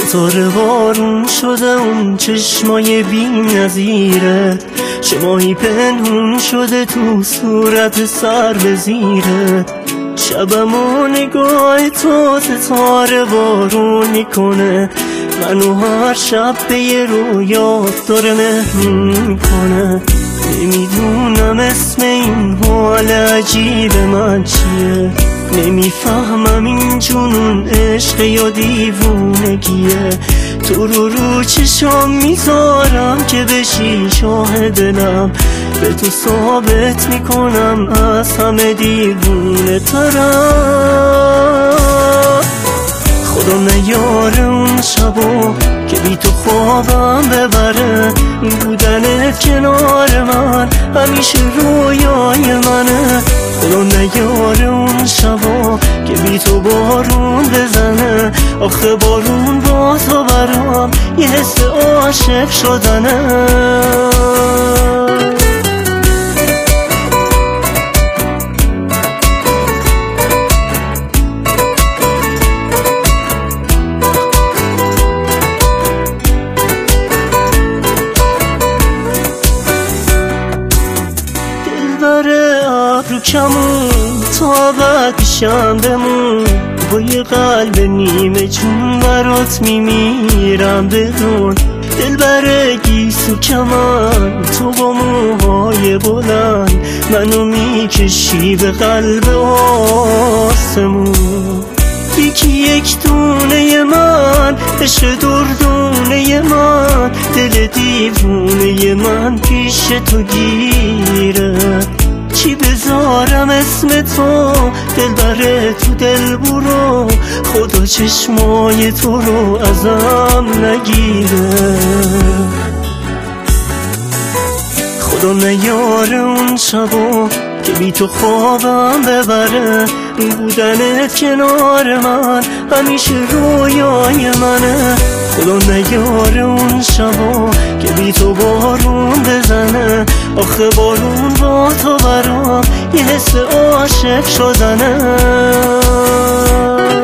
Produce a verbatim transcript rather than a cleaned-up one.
ستاره بارون شده اون چشمای بی نظیرت، شمایی پنهون شده تو صورت سر به زیرت. شبم و نگاه تو ستاره بارون میکنه، منو هر شب به یه رویات داره مهمون میکنه. نمیدونم اسم این حال عجیب من چیه، نمیفهمم این جنون عشق یا دیوونگیه. تو رو رو چشام میذارم که بشی شاه دلم، به تو ثابت میکنم از همه دیوونه ترم. خدا نیاره اون شبا که بی تو خوابم ببره، بودنت کنار من همیشه رویای منه. خدا نیاره اون شبا که بی تو بارون بزنه، آخه بارون با تو برام یه حس عاشق شدنه. ابرو کمون تا بعد پیشم بمون، با یه قلب نیمه چون برات میمیرم بدون. دلبر گیسو کمن تو با موهای بلند، منو میکشی به قلب آسمون. یکی یک دونه من عشق دردونه من، دل دیوونه من پیش تو گیره. چی بذارم اسم تو دلبر تو دل برو، خدا چشمای تو رو ازم نگیره. خدا نیاره اون شبا که بی تو خوابم ببره، بودنت کنار من همیشه رویای منه. خدا نیاره اون شبا که بی تو بارون بزنه، آخه بارون با تو برام یه حس عاشق شدنه.